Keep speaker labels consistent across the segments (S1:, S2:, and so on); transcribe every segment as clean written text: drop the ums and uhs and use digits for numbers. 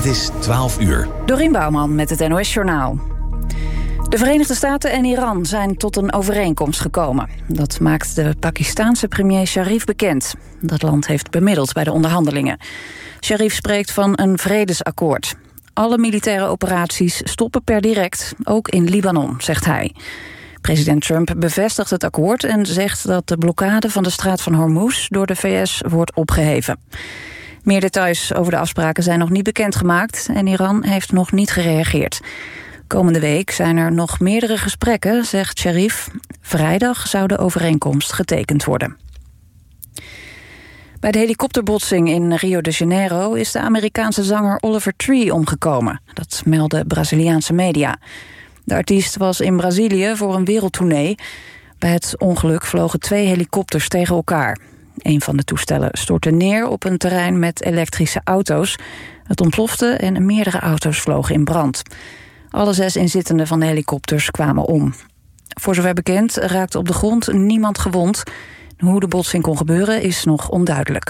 S1: is 12 uur.
S2: Dorien Bouwman met het NOS Journaal. De Verenigde Staten en Iran zijn tot een overeenkomst gekomen. Dat maakt de Pakistaanse premier Sharif bekend. Dat land heeft bemiddeld bij de onderhandelingen. Sharif spreekt van een vredesakkoord. Alle militaire operaties stoppen per direct, ook in Libanon, zegt hij. President Trump bevestigt het akkoord en zegt dat de blokkade van de straat van Hormuz door de VS wordt opgeheven. Meer details over de afspraken zijn nog niet bekendgemaakt en Iran heeft nog niet gereageerd. Komende week zijn er nog meerdere gesprekken, zegt Sharif. Vrijdag zou de overeenkomst getekend worden. Bij de helikopterbotsing in Rio de Janeiro is de Amerikaanse zanger Oliver Tree omgekomen. Dat melden Braziliaanse media. De artiest was in Brazilië voor een wereldtournee. Bij het ongeluk vlogen 2 helikopters tegen elkaar. Een van de toestellen stortte neer op een terrein met elektrische auto's. Het ontplofte en meerdere auto's vlogen in brand. Alle 6 inzittenden van de helikopters kwamen om. Voor zover bekend raakte op de grond niemand gewond. Hoe de botsing kon gebeuren is nog onduidelijk.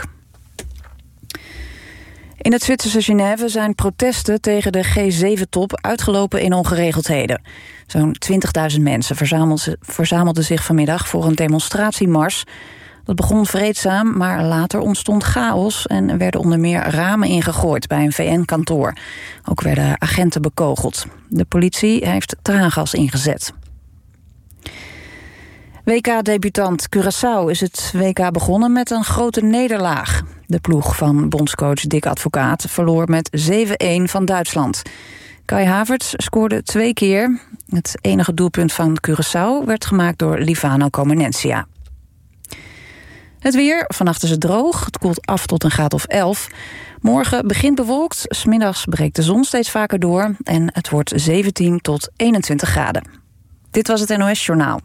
S2: In het Zwitserse Genève zijn protesten tegen de G7-top uitgelopen in ongeregeldheden. Zo'n 20.000 mensen verzamelden zich vanmiddag voor een demonstratiemars. Dat begon vreedzaam, maar later ontstond chaos en werden onder meer ramen ingegooid bij een VN-kantoor. Ook werden agenten bekogeld. De politie heeft traangas ingezet. WK-debutant Curaçao is het WK begonnen met een grote nederlaag. De ploeg van bondscoach Dick Advocaat verloor met 7-1 van Duitsland. Kai Havertz scoorde 2 keer. Het enige doelpunt van Curaçao werd gemaakt door Livano Comenensia. Het weer, vannacht is het droog. Het koelt af tot een graad of 11. Morgen begint bewolkt, 's middags breekt de zon steeds vaker door en het wordt 17 tot 21 graden. Dit was het NOS Journaal.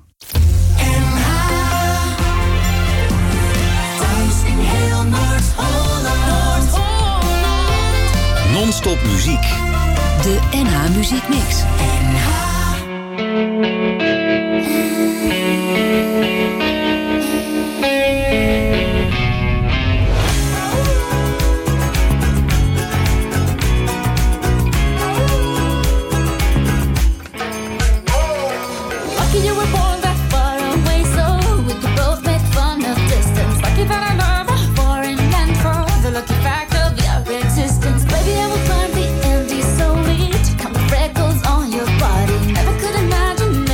S1: Non-stop muziek.
S3: De NH Muziek Mix.
S4: Baby, I will climb the empty soul. Come freckles on your body. Never could imagine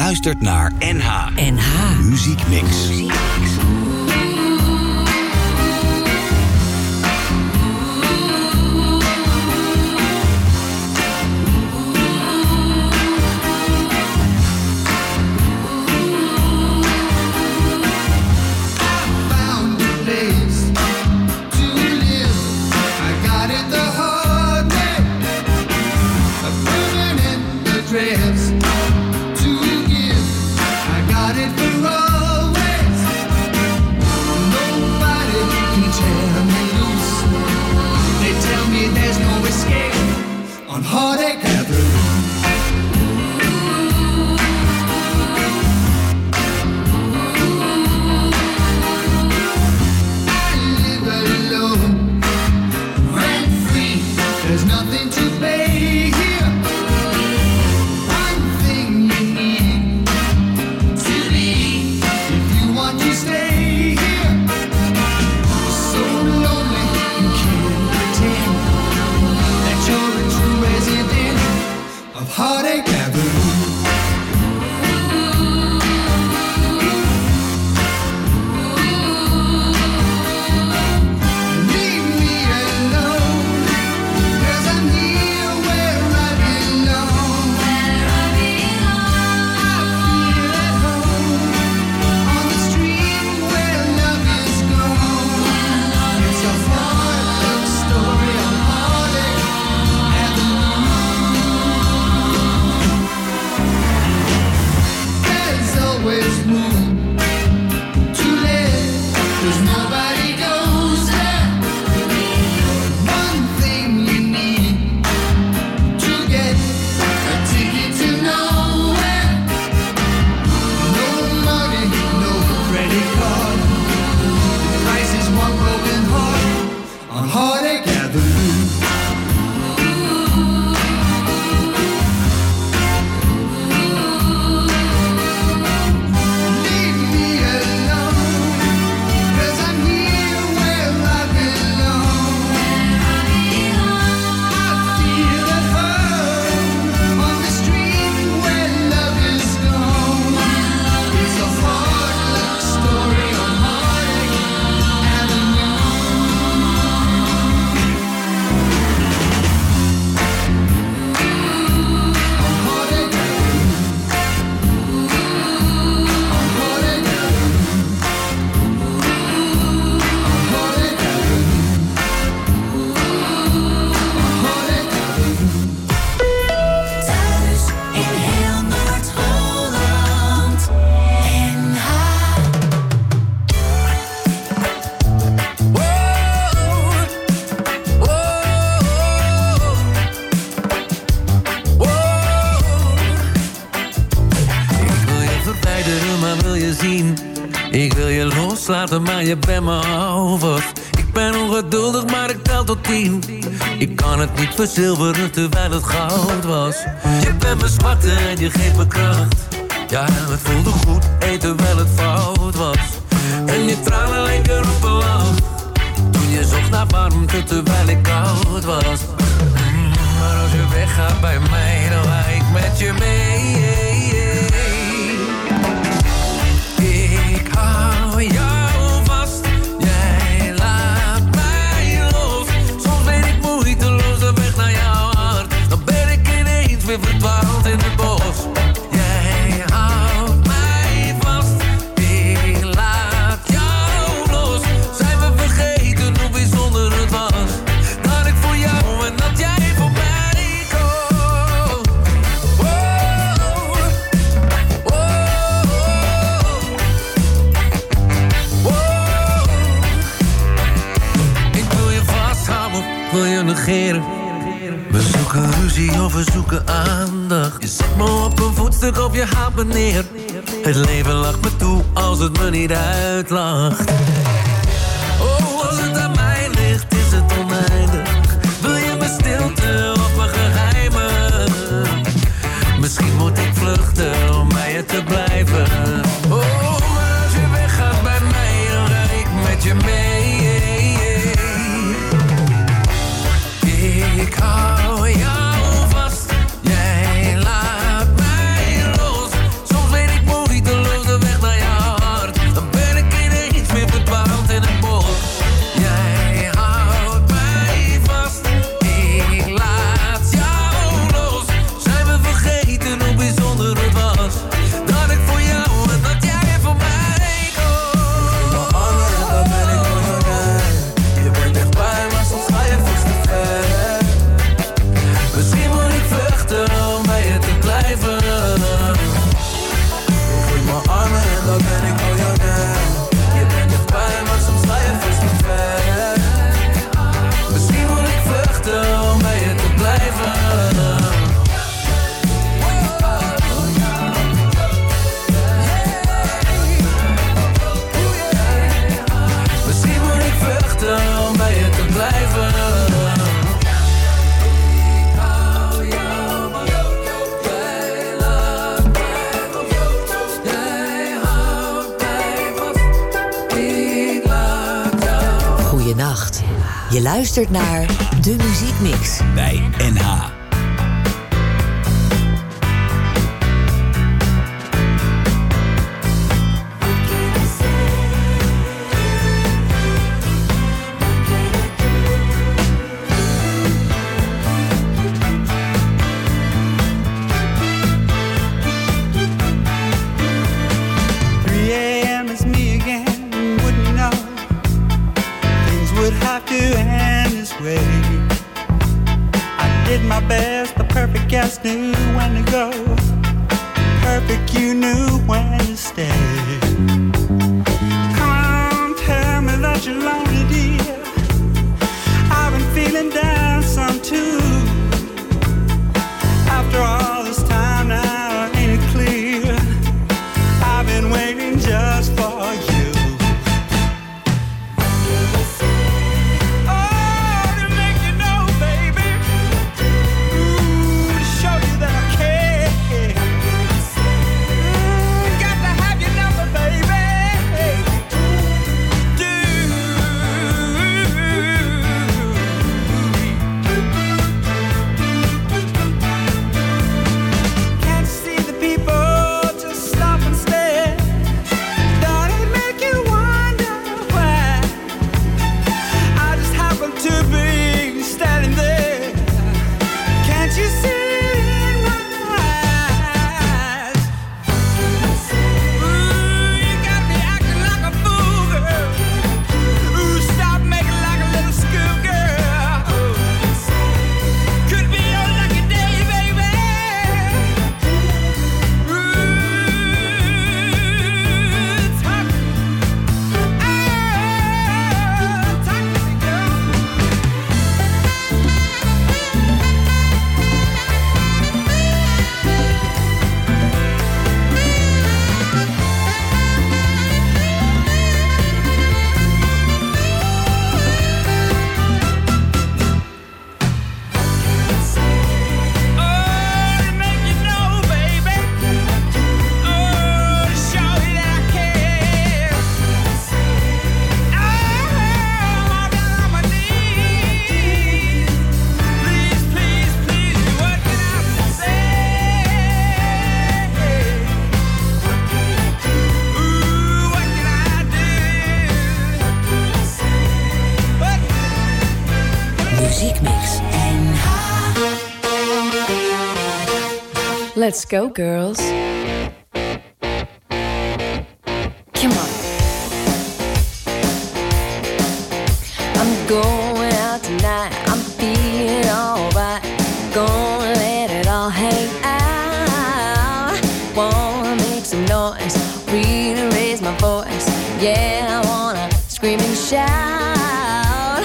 S1: luistert naar
S3: NH
S1: Muziek Mix.
S4: Maar je bent me over. Ik ben ongeduldig, maar ik tel tot 10. Ik kan het niet verzilveren terwijl het goud was. Je bent mijn zwakte en je geeft me kracht. Ja, het voelde goed, eten terwijl het fout was. En je tranen leken op een lach. Toen je zocht naar warmte terwijl ik koud was. Maar als je weggaat bij mij, dan ga ik met je mee. Ik hou jou. Verdwaald in het bos. Jij houdt mij vast. Ik laat jou los. Zijn we vergeten hoe bijzonder het was? Dat ik voor jou en dat jij voor mij komt. Oh, oh, oh, oh. Ik wil je vasthouden, wil je negeren. We zoeken ruzie of we zoeken aandacht. Je zet me op een voetstuk of je haalt me neer. Het leven lacht me toe als het me niet uitlacht. Oh, als het aan mij ligt is het oneindig. Wil je mijn stilte of mijn geheimen? Misschien moet ik vluchten om bij je te blijven. Oh, maar als je weggaat bij mij, dan ga ik met je mee. Ik hou jou vast, jij laat mij los. Soms weet
S3: Je luistert naar De Muziekmix
S1: bij NH.
S5: Just knew when to go. Perfect, you knew when to stay. Come on, tell me that you're lonely, dear. I've been feeling down some too. After all this time now, ain't it clear? I've been waiting just for you.
S2: Let's go, girls. Come on. I'm going out tonight. I'm feeling alright. Gonna let it all hang out. Wanna make some noise, really raise my voice. Yeah, I wanna scream and shout.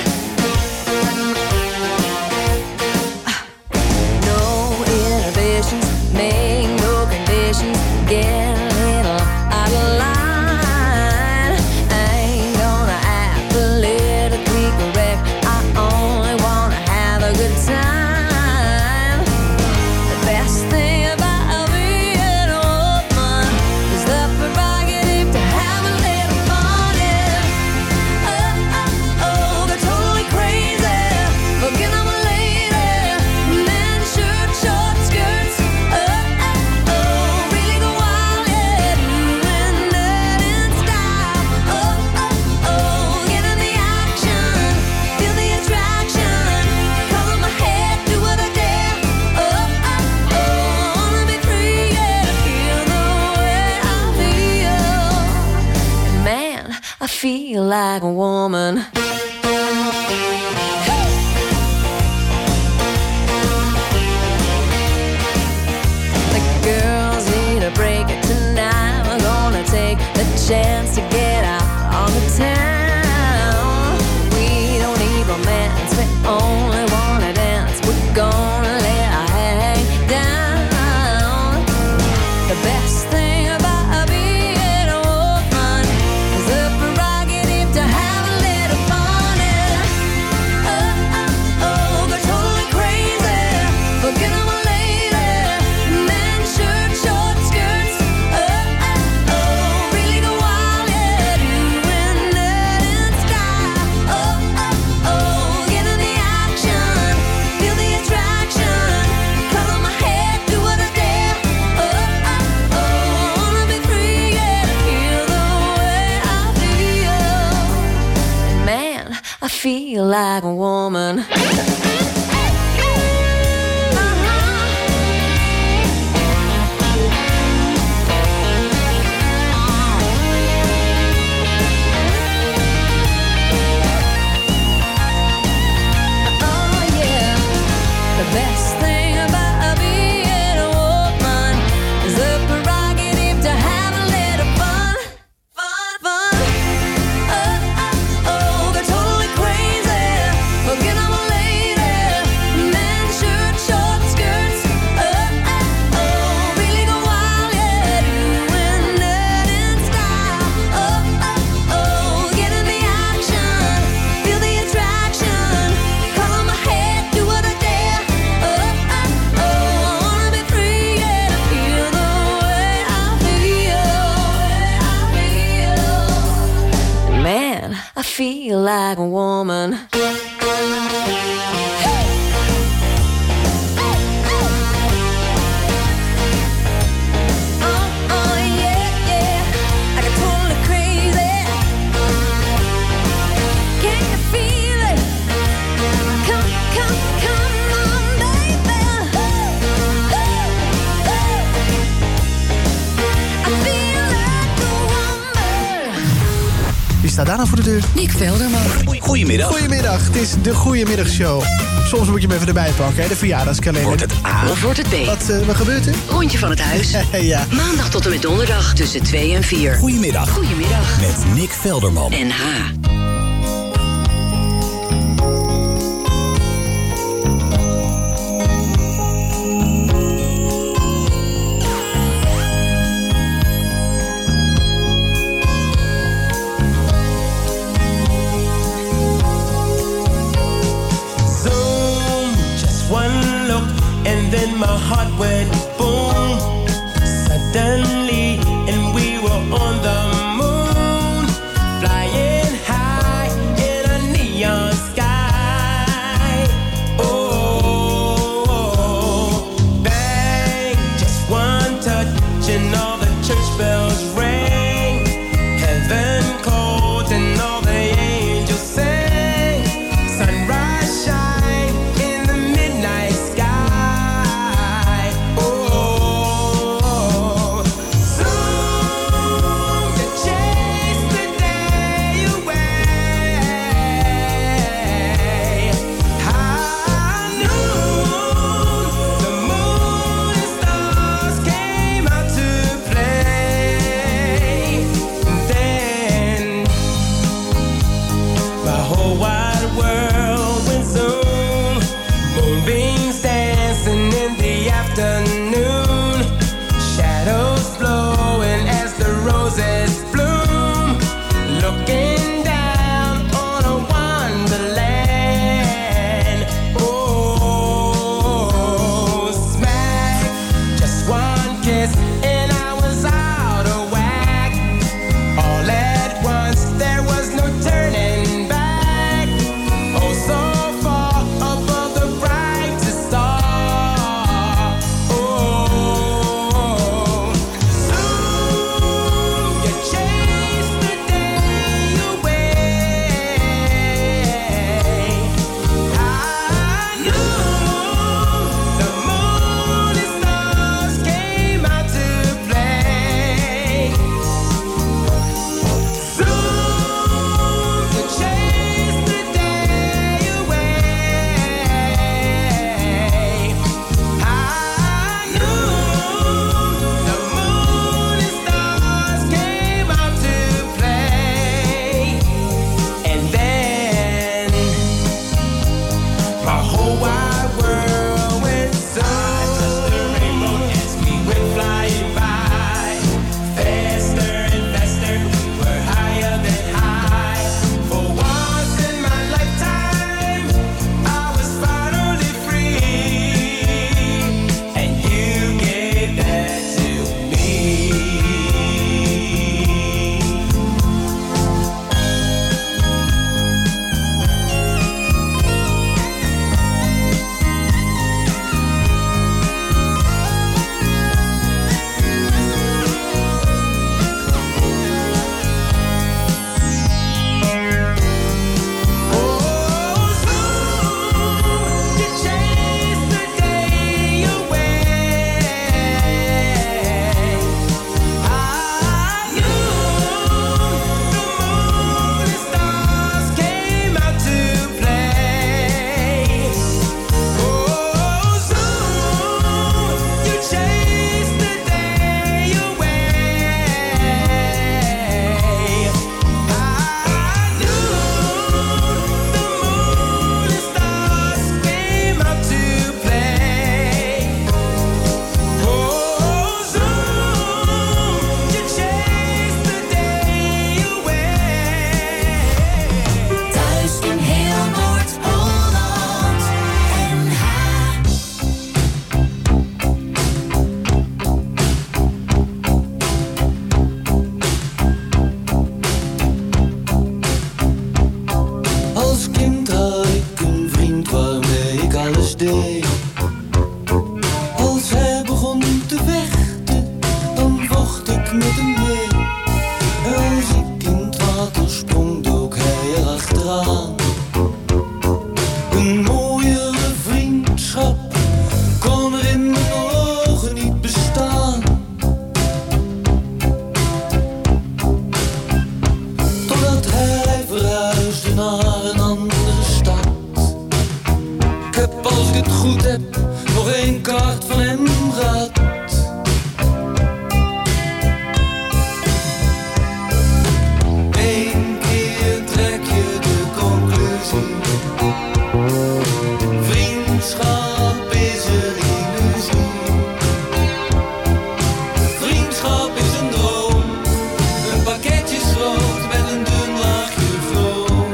S2: No inhibitions, make no conditions. Get a little out of line. I ain't gonna act politically correct. I only wanna have a good time. The best thing about being a woman is the prerogative to have a little fun. Oh, oh, oh, they're totally crazy. Forget I'm a lady. Men, shirt, short skirts. Oh, oh, oh, really go wild, yeah. Doing that in style. Oh, oh, oh, get in the action. Feel the attraction. Color my head, do what I dare. Oh, oh, oh, wanna be free, yeah. Feel the way I feel. And man, I feel like a woman. The girls need a break tonight. We're gonna take the chance to get out on the town. We don't need romance, we only wanna dance. We're gonna let our hang down. The best thing about being a woman is the prerogative to have a little fun.
S3: feel like a woman.
S6: Best thing about being a woman is the prerogative to have a little fun. They're totally crazy. Forget I'm a lady. Men shirt, short skirts. Really go wild, yeah, doing that in style. Get in the action, feel the attraction. Color my head, do what I dare.
S3: Man, I feel like a woman.
S7: Wie staat daar nou voor de deur?
S2: Nick Velderman.
S1: Goedemiddag.
S7: Goedemiddag, het is de Goedemiddagshow. Soms moet je hem even erbij pakken, hè, de verjaardagskalender.
S1: Wordt het A?
S2: Of wordt het B?
S7: Wat gebeurt er?
S2: Rondje van het huis.
S7: Ja.
S2: Maandag tot en met donderdag tussen 2 en 4.
S1: Goedemiddag.
S2: Goedemiddag.
S1: Met Nick Velderman.
S2: En H.
S4: And then my heart went boom suddenly, and we were on the moon, flying high in a neon sky. Oh, bang, just one touch and all the church bells rang. Heaven called and all the angels sang. Sunrise shine in the midnight sky.
S8: deed. Als hij begon te vechten, dan vocht ik met hem mee. Als ik in het water sprong, dook hij erachteraan. Een mooiere vriendschap kon er in mijn ogen niet bestaan. Totdat hij verhuisde naar een andere stad. Ik heb, als ik het goed heb, nog 1 kaart van hem gehad. Eén keer trek je de conclusie: vriendschap is een illusie. Vriendschap is een droom, een pakketje schroot met een dun laagje vroom.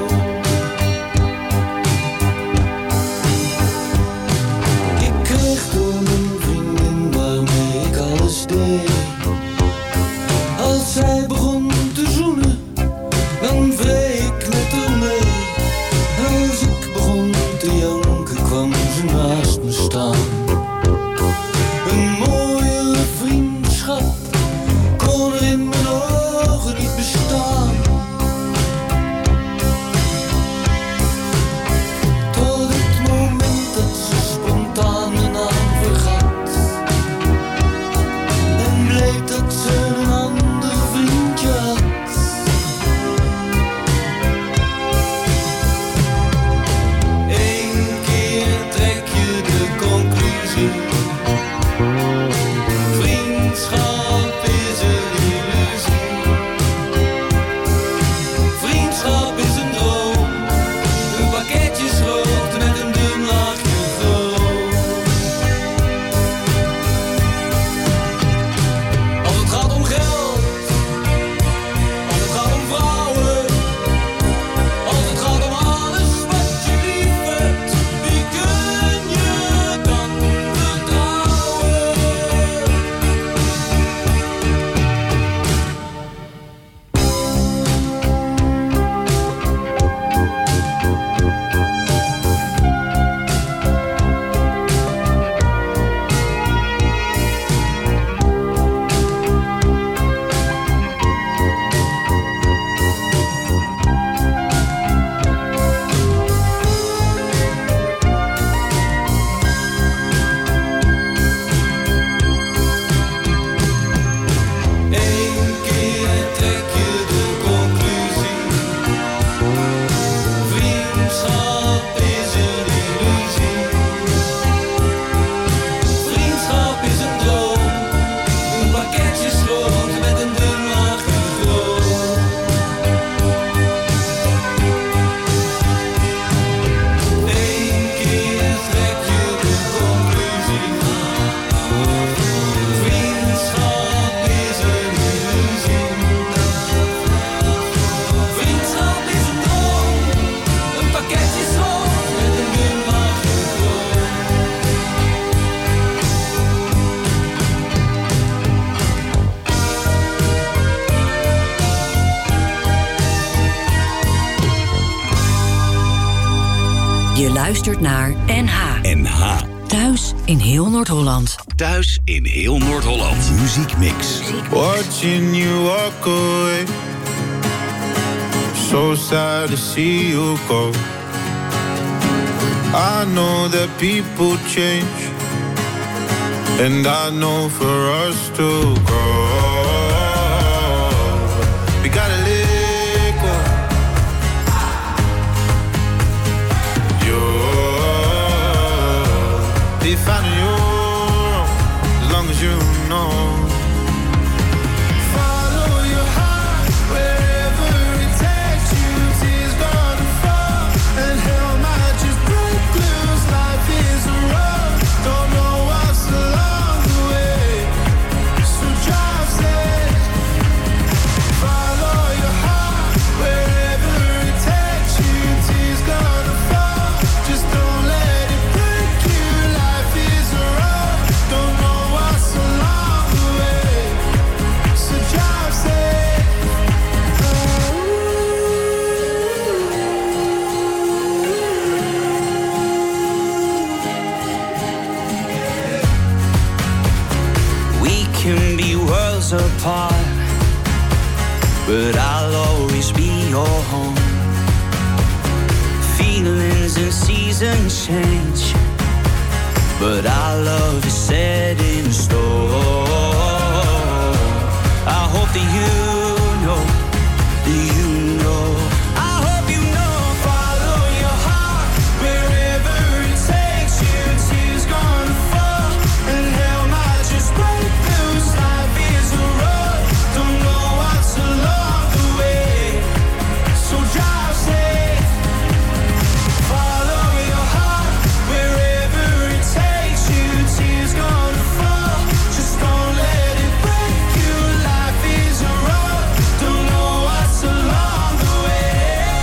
S8: Ik kreeg toen een vriendin waarmee ik alles deed. Als zij begon te zoenen, dan wreef ik met haar mee. Als ik begon te janken, kwam ze naast me staan. Een mooiere vriendschap kon er in mijn ogen niet bestaan. Tot het moment dat ze spontaan mijn naam vergat. En bleek dat ze een ander vriendje had. Eén keer trek je de conclusie: vriendschap is een illusie. Vriendschap is een droom, een pakketje schroot met een dun laagje vroom. Als het gaat om geld, als het gaat om vrouwen, als het gaat om alles wat je lief hebt, wie kun je dan vertrouwen? Eén keer trek je de conclusie: vriendschap is een illusie. Vriendschap is een droom, een pakketje schroot met een dun laagje vroom. Eén keer trek je de conclusie: vriendschap is een illusie. Vriendschap is een droom, een pakketje schroot met een dun laagje vroom.
S9: Je luistert naar NH.
S1: NH.
S9: Thuis in heel Noord-Holland.
S1: Thuis in heel Noord-Holland. Muziek Mix.
S10: Watching you walk away, so sad to see you go. I know that people change, and I know for us to grow, we gotta let go. You're finding your own, as long as you know. Follow your heart wherever it takes you. Tears gonna fall and hell might just break loose. Life is a road, don't know what's along the way, so drive safe. Follow your heart wherever it takes you. Tears gonna fall, just don't let it break you. Life is a
S5: us apart, but I'll always be your home. Feelings and seasons change, but our love is set in stone. I hope that you know, I hope you know, follow your heart wherever it takes you. Tears gonna fall and hell might just break loose. Life is a road, don't know what's along the way, so drive safe. Follow your heart wherever it takes you. Tears gonna fall, just don't let it break you. Life is a road, don't know what's along the way.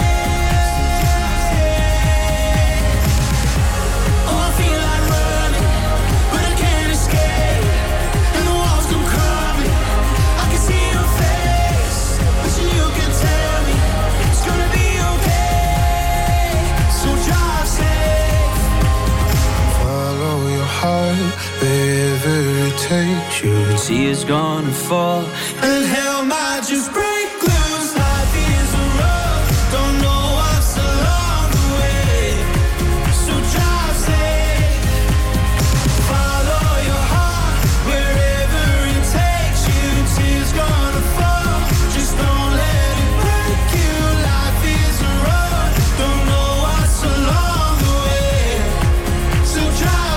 S5: Oh, I feel like running, but I can't escape. And the walls come crumbling, I can see your face, wishing you could tell me it's gonna be okay. So drive safe.
S8: Follow your heart wherever it takes you.
S5: Tears gonna fall and hell might just break loose. Life is a road, don't know what's along the way, so drive safe. Follow your heart wherever it takes you. Tears gonna fall, just don't let it break you. Life is a road, don't know what's along the way, so drive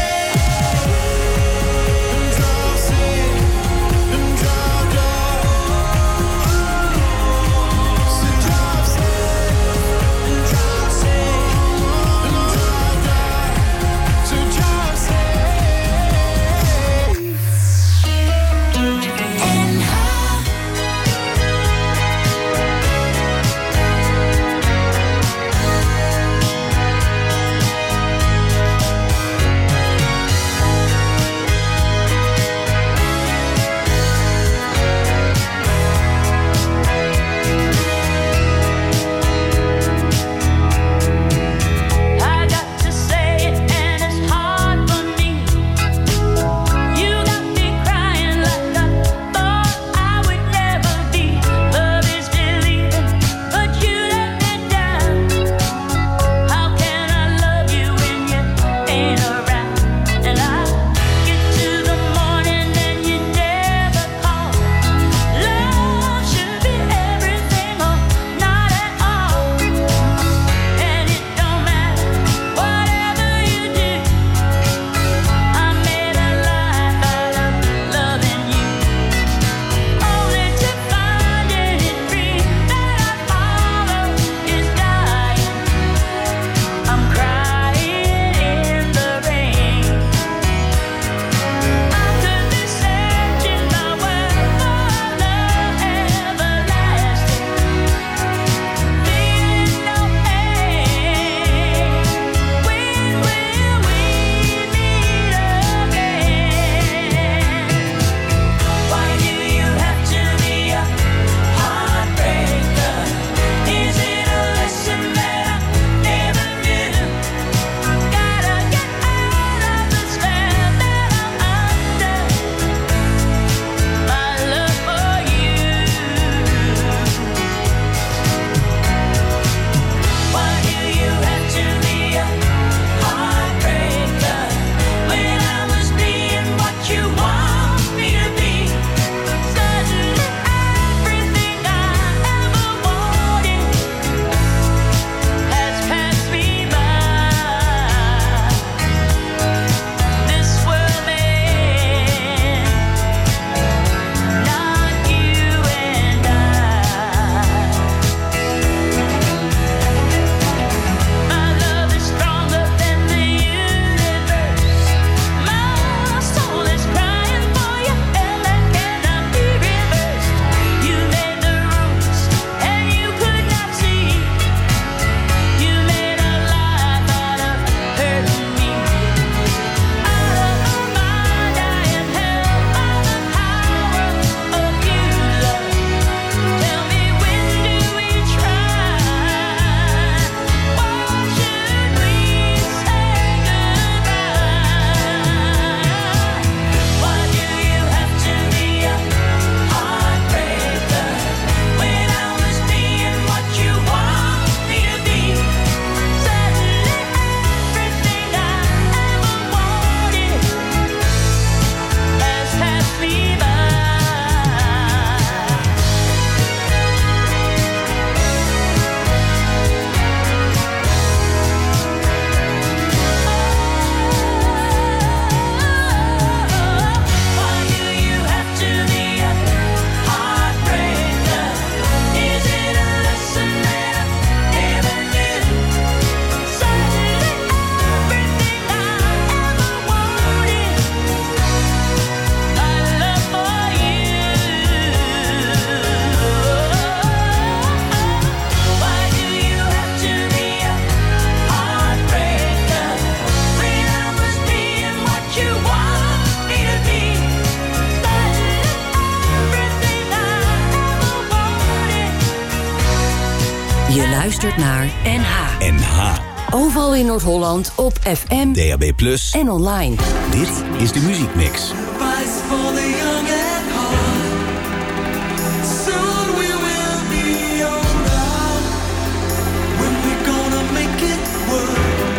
S5: safe. Drive safe and drive, drive.
S9: luistert naar NH.
S1: NH.
S9: Overal in Noord-Holland op FM,
S1: DAB+
S9: en online.
S1: Dit is de Muziekmix.
S8: Advice for the young at heart. Soon we will be older. When we're gonna make it work.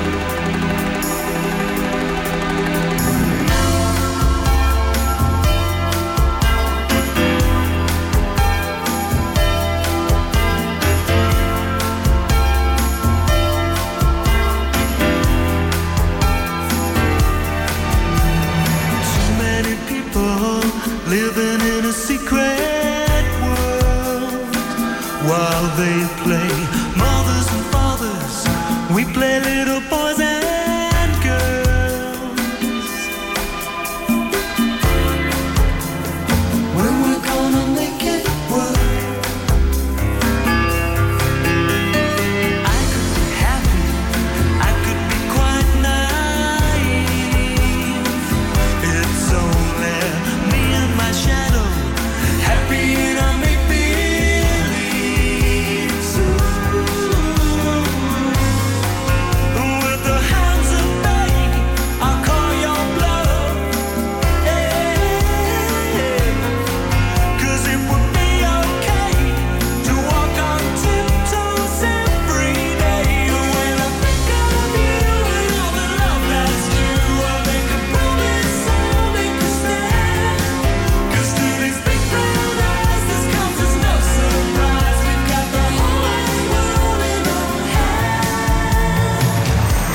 S8: Living in a secret world while they play mothers and fathers, we play little boys and girls. When we're gonna make it work. I could be happy, I could be quite naive. It's only me and my shadow, happy in a make-believe. With the hands of fate, I'll call your bluff. Hey, 'cause it would be okay to walk on tiptoes every day. When I think of you and all the love that's due, I make a promise I'll make you stand. 'Cause to these big brown eyes, this comes as no surprise. We've got the whole wide world in our hands.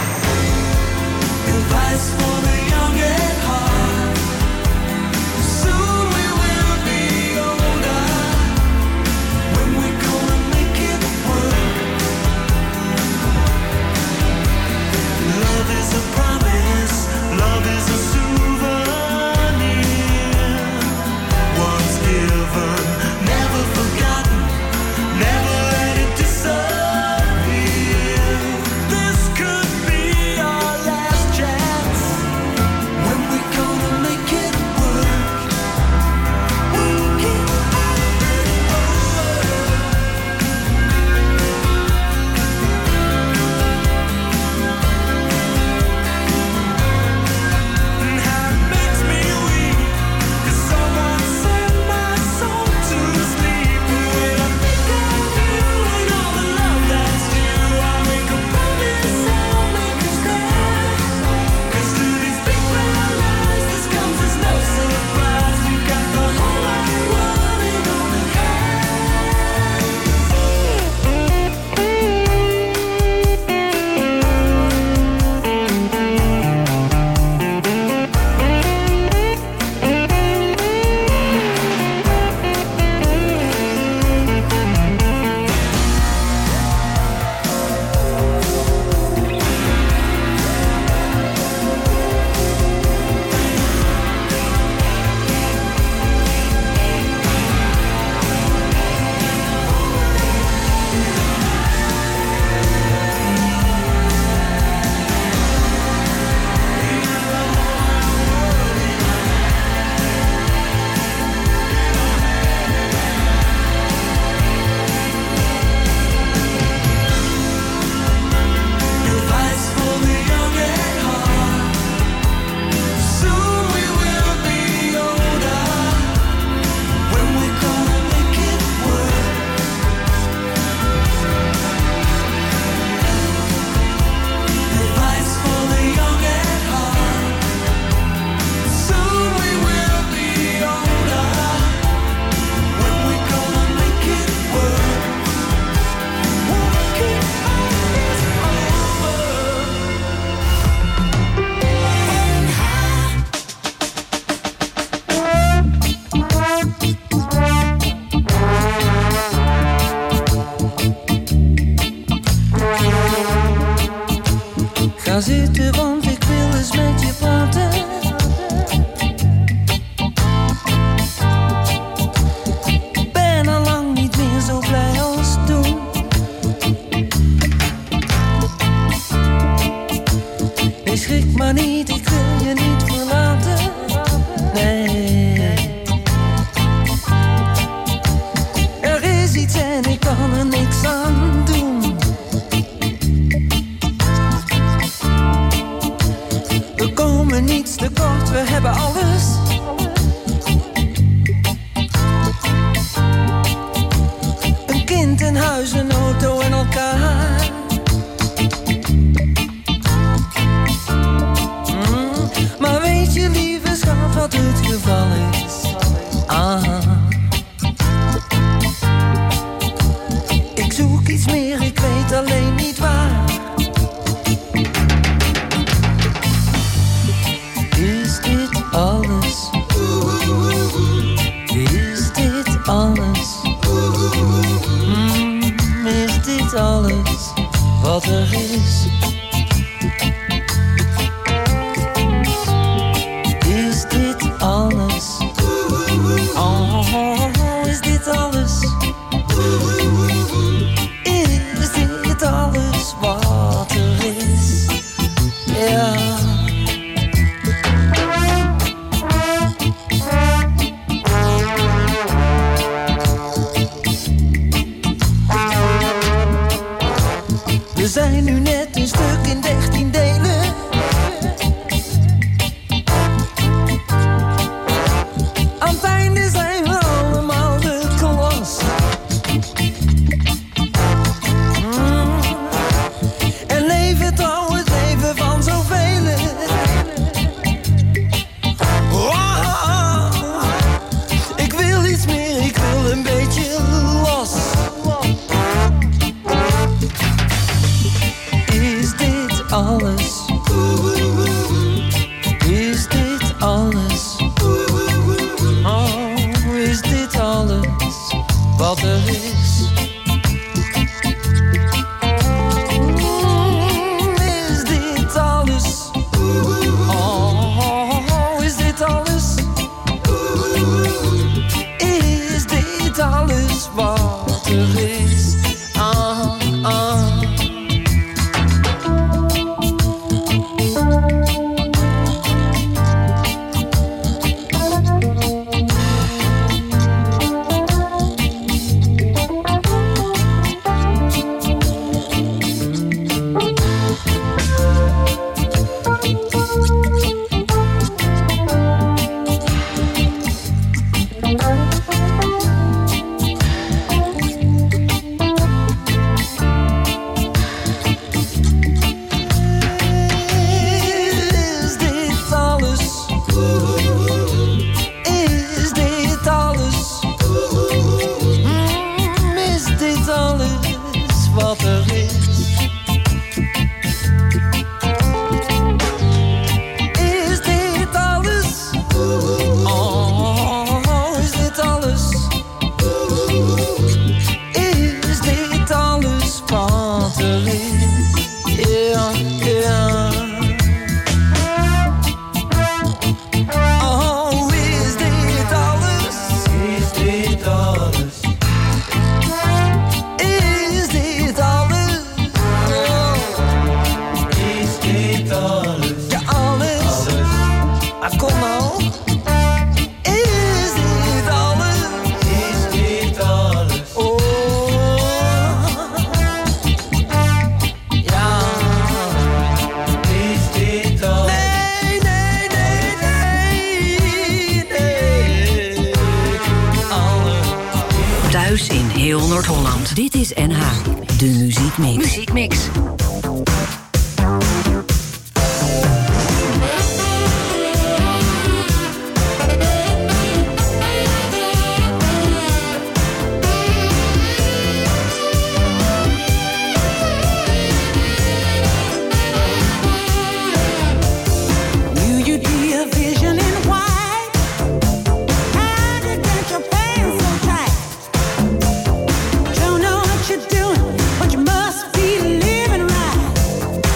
S8: Advice for the young at heart. Soon we will be older. When we're gonna make it work. Love is a promise, love is a souvenir. Once given, never forgotten, never let it disappear. This could be our last chance. When we're gonna make it work. Work it And how it makes me weak, 'cause someone sent my soul to sleep. When I think of you and all the love that's due, I make a promise I'll make you stand. 'Cause to these big brown eyes, this comes as no surprise. We've got the whole wide world in our Advice for the young at heart. Soon we will be older. When we're gonna make it work. Advice for the young at heart. Soon we will be older. When we're gonna make it work. Work it Ga zitten, want ik wil eens met je praten. Ben al lang niet meer zo blij als toen. Nee, schrik maar niet, ik wil je niet verlaten. Nee. Er is iets en ik kan er niks aan doen.
S11: hebben niets tekort, we hebben alles. Een kind, een huis, een auto en elkaar. Maar weet je, lieve schat, wat het geval is? Ik zoek iets meer, ik weet alleen niet waar. Is dit alles? Is dit alles? Is dit alles wat er is? Is dit alles? Oh, is dit alles? Is dit alles wat er is? Ja. We zijn nu net een stuk in 13 delen. Aan het einde zijn we allemaal de klas. En leven trouw het leven van zoveel. Oh, ik wil iets meer, ik wil een beetje los. Is dit alles? Is dit alles? Oh, is dit alles wat er is? Is dit alles? Oh, is dit alles? Is dit alles wat er is?
S9: In heel Noord-Holland. Dit is NH, de muziekmix.
S2: Muziekmix.
S12: Don't know what you're doing, but you must be living right.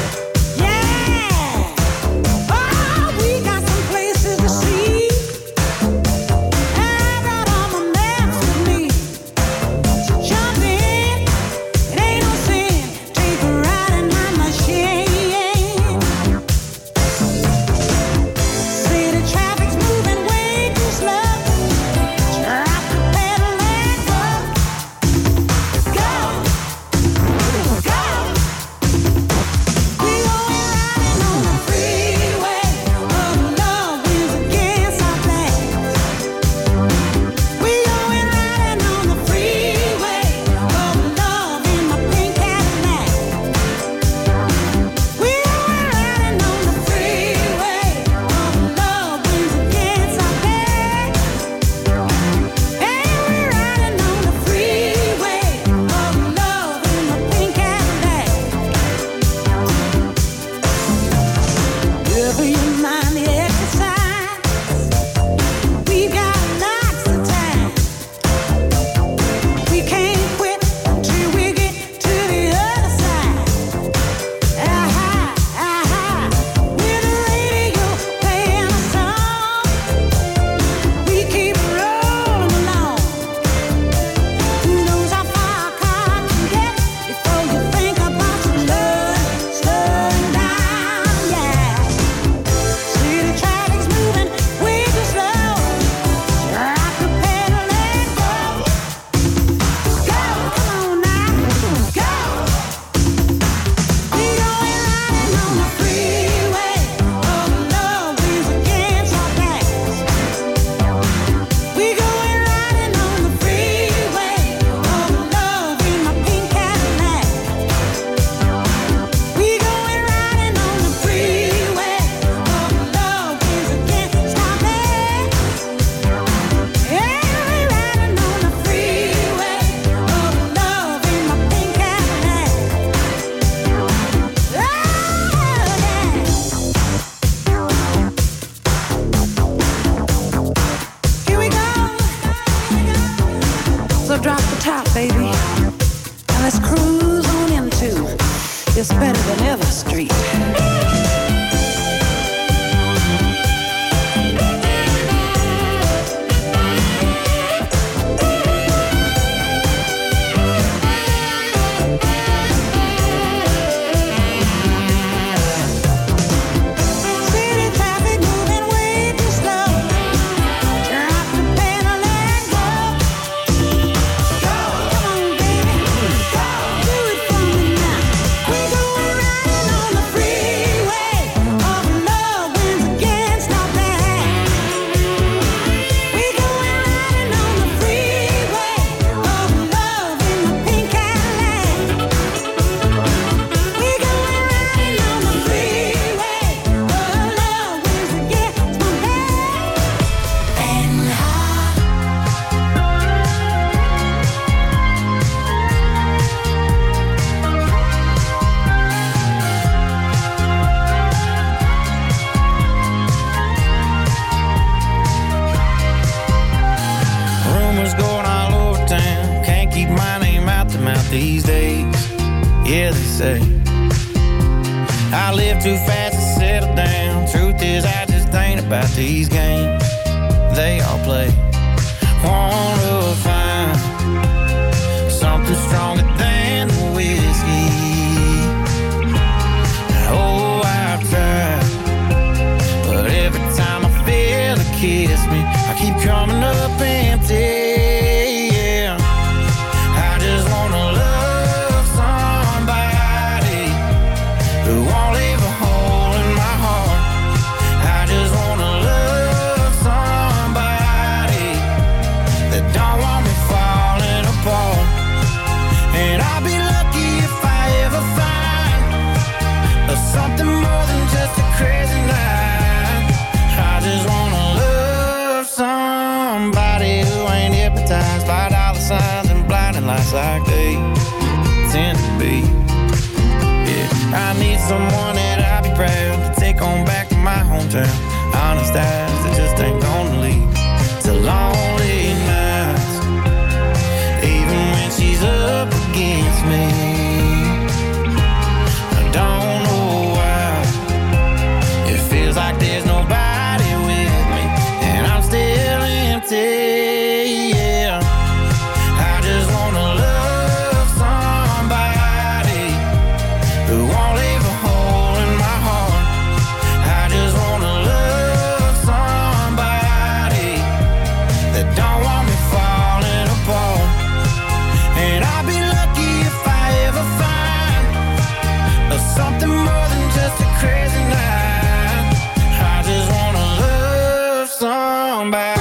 S5: say. I live too fast to settle down. Truth is, I just think about these games they all play. Wanna find something stronger than the whiskey. Oh, I've tried, but every time I feel it kiss me, I keep coming up empty. Yeah, I just wanna love somebody who won't leave a hole in my heart. I just wanna love somebody that don't want me falling apart. And I'll be lucky if I ever find something more than just a crazy night. I just wanna love somebody who ain't hypnotized by dollar signs and blinding lights like they tend to be. Yeah, I need someone that I'll be proud to take on back to my hometown. Honest eyes that just ain't gonna lead to lonely nights, even when she's up against me. I don't know why it feels like there's nobody with me, and I'm still empty. Yeah, I just wanna love somebody who won't leave a hole in my heart. I just wanna love somebody that don't want me falling apart. And I'll be lucky if I ever find something more than just a crazy night. I just wanna love somebody.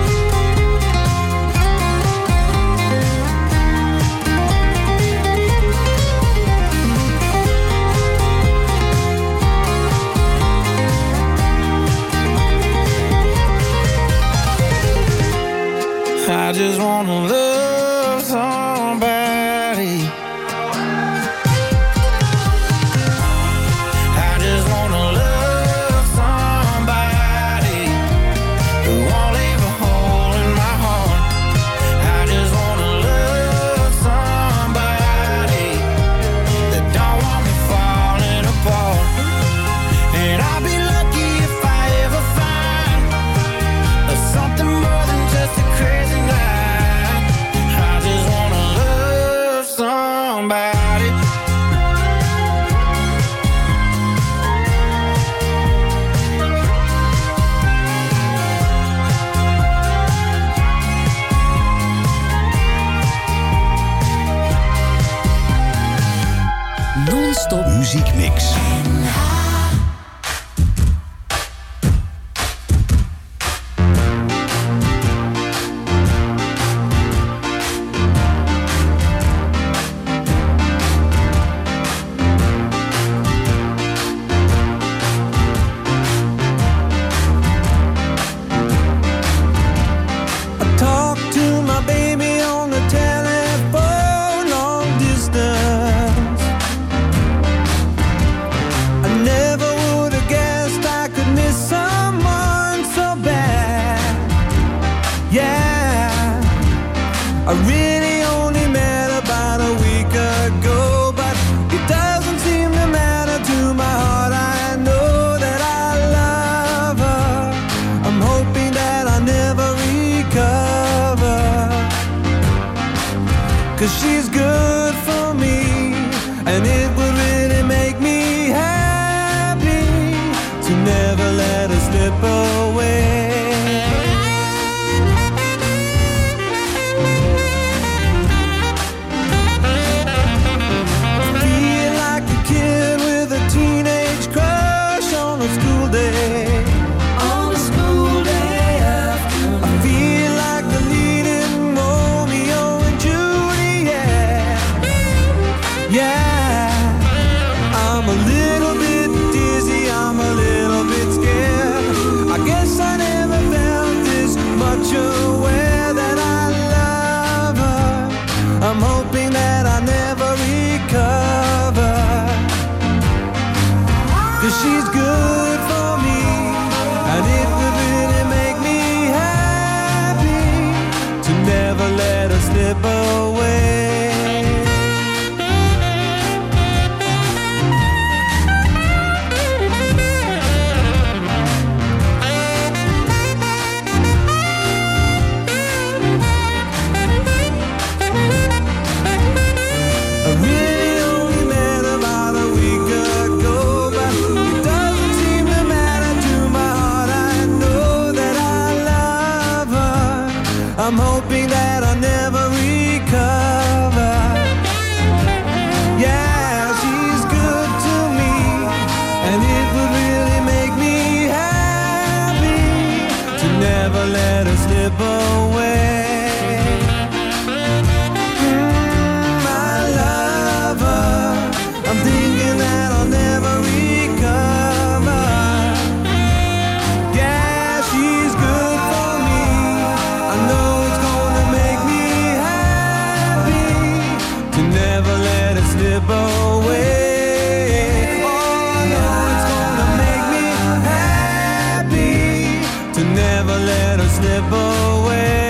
S5: I just wanna love somebody. I just wanna love somebody who won't leave a hole in my heart. I just wanna love somebody that don't want me falling apart. And I'll be lucky if I ever find something more than just a crazy night. I just wanna love somebody.
S9: Non-stop
S1: Muziekmix.
S8: I talk to my baby on the telephone, long distance. I never would have guessed I could miss someone so bad. Yeah, I really only met about a week ago, but it doesn't seem to matter to my heart. I know that I love her. I'm hoping that I never recover, 'cause she's good for me, and it would really make me happy to never let her slip away. Feel like a kid with a teenage crush on a school day. On a school day afternoon. I feel like the leading Romeo and Juliet. Yeah, I'm a little bit dizzy, I'm a little bit scared. I never let her slip away. My lover, I'm thinking that I'll never recover. Yeah, she's good for me. I know it's gonna make me happy to never let her slip away. Never let her slip away.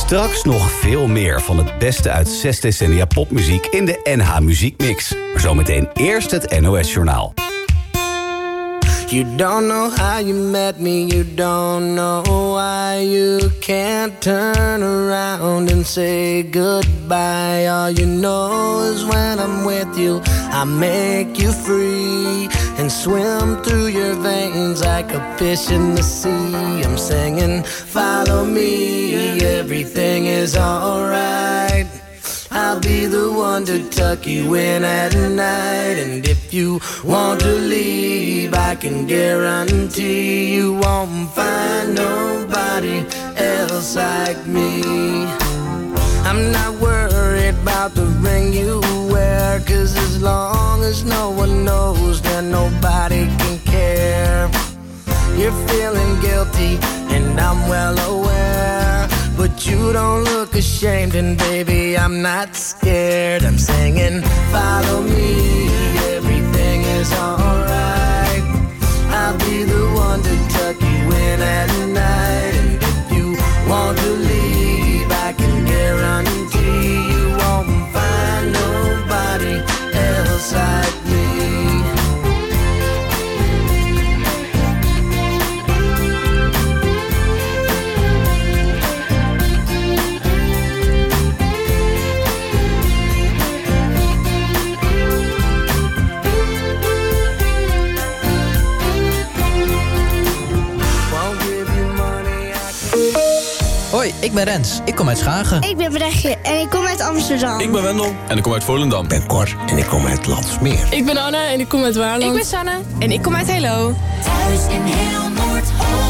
S1: Straks nog veel meer van het beste uit 6 decennia popmuziek in de NH Muziekmix. Maar zometeen eerst het NOS Journaal.
S5: You don't know how you met me, you don't know why you can't turn around and say goodbye. All you know is when I'm with you, I make you free and swim through your veins like a fish in the sea. I'm singing, follow me, everything is alright. I'll be the one to tuck you in at night. And if you want to leave, I can guarantee you won't find nobody else like me. I'm not worried about the ring you wear, 'cause as long as no one knows, then nobody can care. You're feeling guilty and I'm well aware, but you don't look ashamed, and baby, I'm not scared. I'm singing, follow me, everything is alright. I'll be the one to tuck you in at night. And if you want to leave, I can guarantee you won't find nobody else like me.
S12: Hoi, ik ben Rens. Ik kom uit Schagen.
S13: Ik ben Brechtje en ik kom uit Amsterdam.
S14: Ik ben Wendel en ik kom uit Volendam.
S15: Ik ben Cor en ik kom uit Landsmeer.
S16: Ik ben Anne en ik kom uit Waarland.
S17: Ik ben Sanne en ik kom uit Helo.
S6: Thuis in heel Noord-Holland.